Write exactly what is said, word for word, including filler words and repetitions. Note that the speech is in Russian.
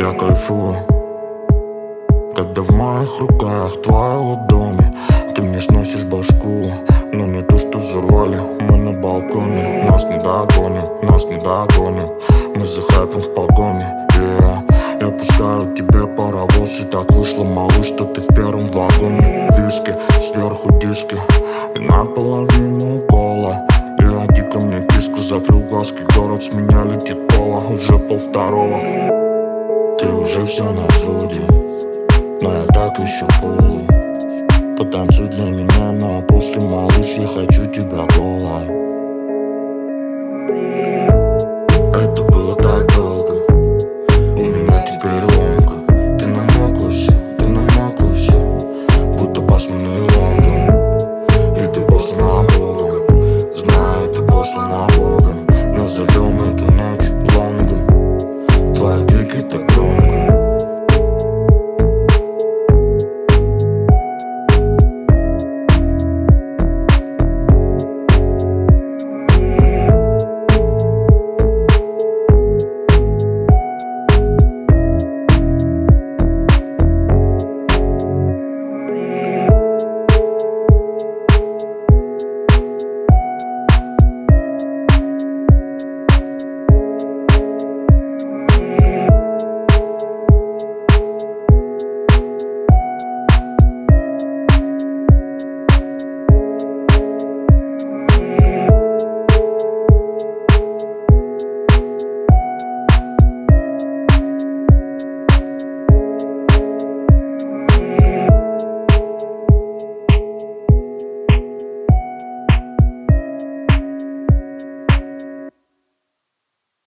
Я кайфую, когда в моих руках твои ладони. Ты мне сносишь башку, но не то, что взорвали. Мы на балконе, нас не догонят, нас не догонят. Мы за хайпом в погоне, yeah. Я пускаю тебе паровоз, и так вышло, малыш, что ты в первом вагоне. Виски, сверху диски, и наполовину кола. Я дико мне киску, закрыл глазки, город с меня летит пола. Уже полвторого, ты уже все на взводе, но я так еще полу. Потанцуй для меня, ну а после, малыш, я хочу тебя голой. Это было так